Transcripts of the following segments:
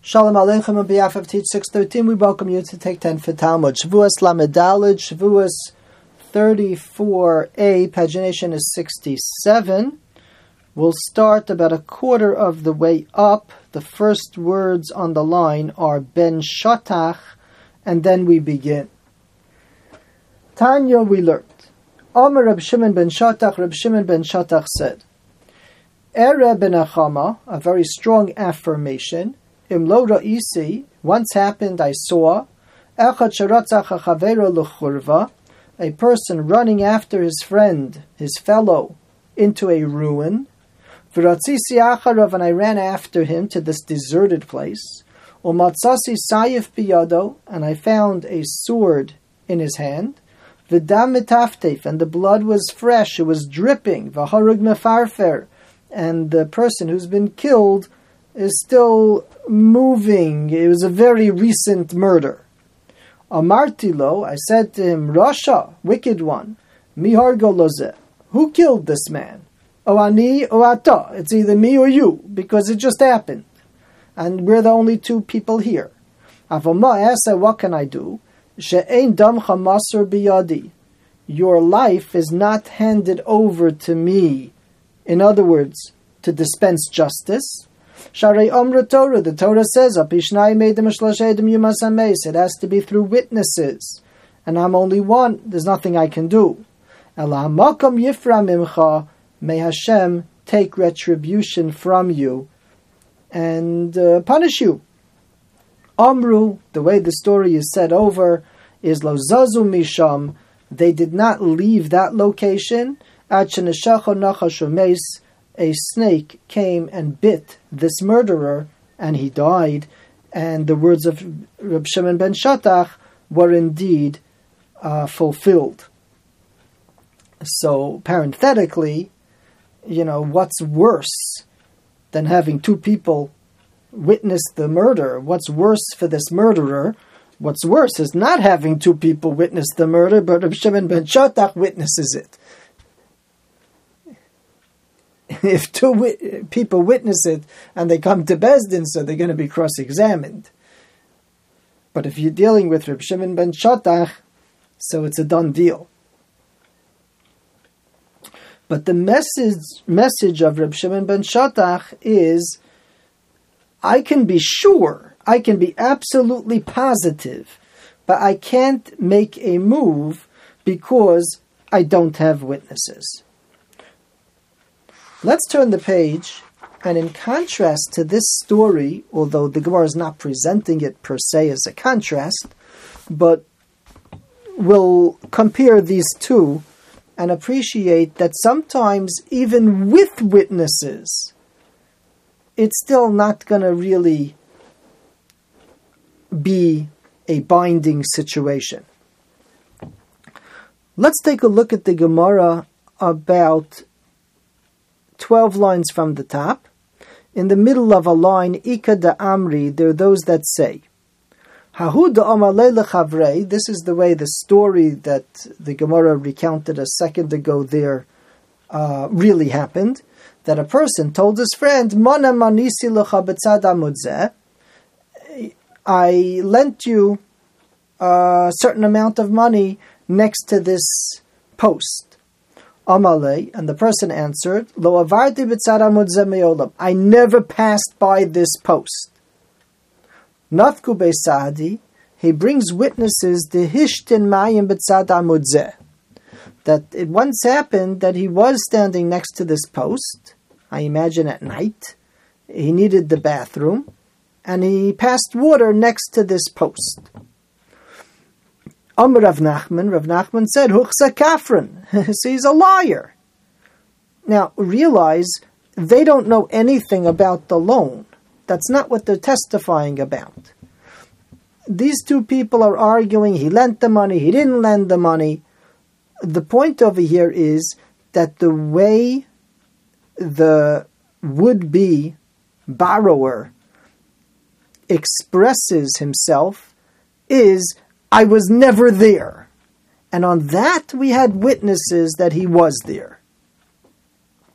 Shalom Aleichem. On behalf of Teach 613, we welcome you to Take 10 for Talmud. Shavuos Lamedalid, Shavuos 34a, pagination is 67. We'll start about a quarter of the way up. The first words on the line are Ben Shatach, and then we begin. Tanya, we learned. Omer Reb Shimon ben Shatach, Reb Shimon ben Shatach said, Ere ben Achama, a very strong affirmation, Imlo ra'isi, once happened I saw, Echad sheratzach hachavero l'churva, a person running after his friend, his fellow, into a ruin. V'ratzisi acharav, and I ran after him to this deserted place. Umatzasi sayif biyado, and I found a sword in his hand. V'dam mitaftef, and the blood was fresh, it was dripping. V'harug mefarfer, and the person who's been killed is still moving. It was a very recent murder. Amartilo, I said to him, Rasha, wicked one, mihargo lozeh, who killed this man? O ani o ata, it's either me or you, because it just happened. And we're the only two people here. Avoma asa, what can I do? She'ein damcha masur biyadi. Your life is not handed over to me. In other words, to dispense justice. Sharei Omra Torah, the Torah says, it has to be through witnesses. And I'm only one, there's nothing I can do. May Hashem take retribution from you and punish you. Amru, the way the story is said over, is Lo Zazu Misham, they did not leave that location. A snake came and bit this murderer, and he died. And the words of Reb Shimon ben Shatach were indeed fulfilled. So, parenthetically, what's worse than having two people witness the murder? What's worse for this murderer? What's worse is not having two people witness the murder, but Reb Shimon ben Shatach witnesses it. If two people witness it and they come to Beis Din, so they're going to be cross-examined. But if you're dealing with Reb Shimon ben Shatach, so it's a done deal. But the message of Reb Shimon ben Shatach is, I can be sure, I can be absolutely positive, but I can't make a move because I don't have witnesses. Let's turn the page, and in contrast to this story, although the Gemara is not presenting it per se as a contrast, but we'll compare these two and appreciate that sometimes even with witnesses, it's still not going to really be a binding situation. Let's take a look at the Gemara about 12 lines from the top. In the middle of a line, Ika da Amri, there are those that say, Hahu da Amalei lechavrei, this is the way the story that the Gemara recounted a second ago there really happened, that a person told his friend, Mana manisi lecha b'tzad amud zeh, I lent you a certain amount of money next to this post. Amalei, and the person answered, Lo avarti b'tzad amud zeh me'olam, I never passed by this post. Nafku be'sadi, he brings witnesses to hishtin mayim b'tzad amud zeh, that it once happened that he was standing next to this post, I imagine at night, he needed the bathroom, and he passed water next to this post. Rav Nachman said, Huchsa Kafran. So he's a liar. Now, realize, they don't know anything about the loan. That's not what they're testifying about. These two people are arguing, he lent the money, he didn't lend the money. The point over here is that the way the would-be borrower expresses himself is, I was never there. And on that we had witnesses that he was there.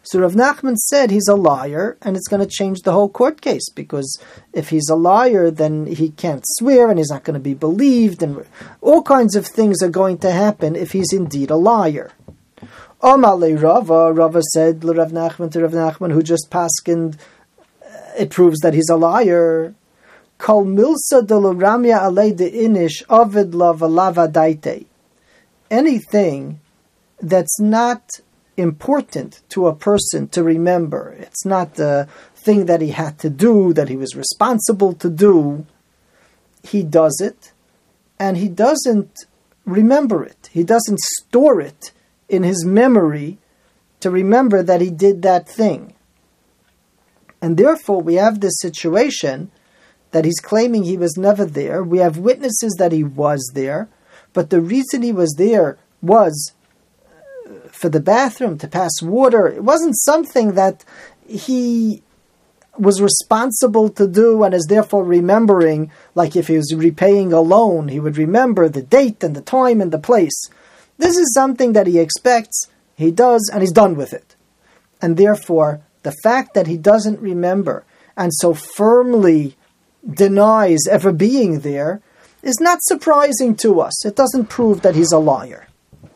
So Rav Nachman said he's a liar, and it's going to change the whole court case, because if he's a liar, then he can't swear, and he's not going to be believed, and all kinds of things are going to happen if he's indeed a liar. Omale Rava said to Rav Nachman, who just paskined, it proves that he's a liar. Kol milsa de lo ramya alei de inish ovid la valava daite. Anything that's not important to a person to remember, it's not the thing that he had to do, that he was responsible to do, he does it, and he doesn't remember it. He doesn't store it in his memory to remember that he did that thing. And therefore we have this situation that he's claiming he was never there. We have witnesses that he was there, but the reason he was there was for the bathroom, to pass water. It wasn't something that he was responsible to do and is therefore remembering, like if he was repaying a loan, he would remember the date and the time and the place. This is something that he expects, he does, and he's done with it. And therefore, the fact that he doesn't remember and so firmly denies ever being there is not surprising to us. It doesn't prove that he's a liar.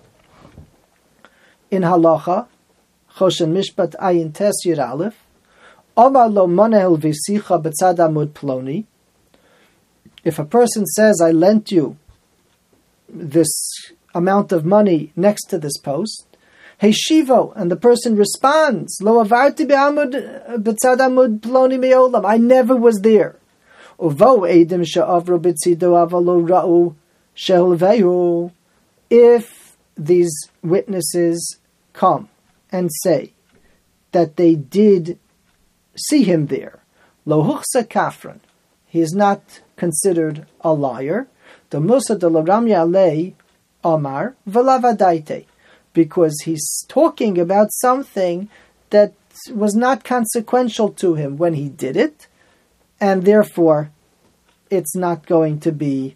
In halacha, Choshen Mishpat Ayin Tes Yud Aleph, Omar lo manehel v'sicha b'tzad amud ploni. If a person says, I lent you this amount of money next to this post, Hey Shivo, and the person responds, Lo avarti b'tzad amud ploni me'olam, I never was there. Uvo edim she'avru b'tzido avalo ra'u she'elvehu. If these witnesses come and say that they did see him there, lo huchsa kafran, he is not considered a liar. The Musa de la Ramya alei Omar v'lavadaite, because he's talking about something that was not consequential to him when he did it, and therefore it's not going to be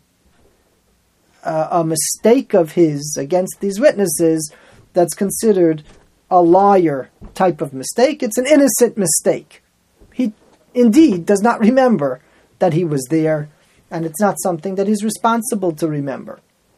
a mistake of his against these witnesses that's considered a liar type of mistake. It's an innocent mistake. He indeed does not remember that he was there, and it's not something that he's responsible to remember.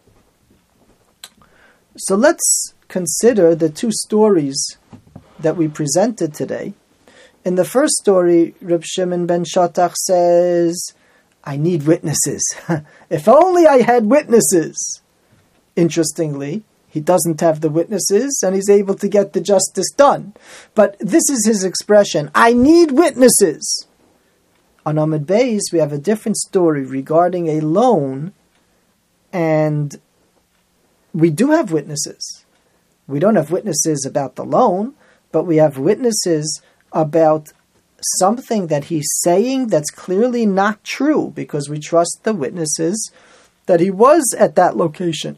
So let's consider the two stories that we presented today. In the first story, Reb Shimon ben Shatach says, I need witnesses. If only I had witnesses. Interestingly, he doesn't have the witnesses and he's able to get the justice done. But this is his expression, I need witnesses. On Amud Beis, we have a different story regarding a loan, and we do have witnesses. We don't have witnesses about the loan, but we have witnesses about something that he's saying that's clearly not true, because we trust the witnesses that he was at that location.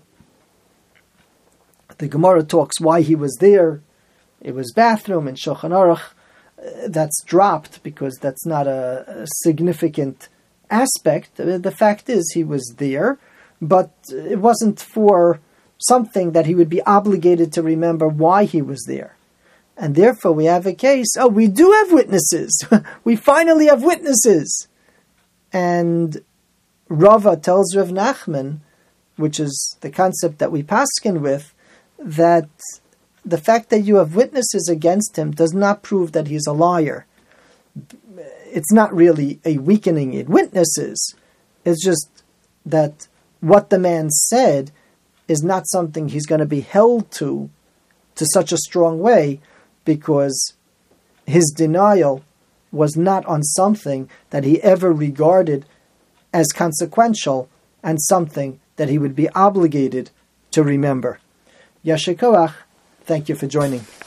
The Gemara talks why he was there. It was bathroom and Shulchan Aruch. That's dropped because that's not a significant aspect. The fact is he was there, but it wasn't for something that he would be obligated to remember why he was there. And therefore we have a case, we do have witnesses. We finally have witnesses. And Rava tells Rav Nachman, which is the concept that we paskin with, that the fact that you have witnesses against him does not prove that he's a liar. It's not really a weakening in witnesses. It's just that what the man said is not something he's going to be held to such a strong way, because his denial was not on something that he ever regarded as consequential and something that he would be obligated to remember. Yasher Koach, thank you for joining.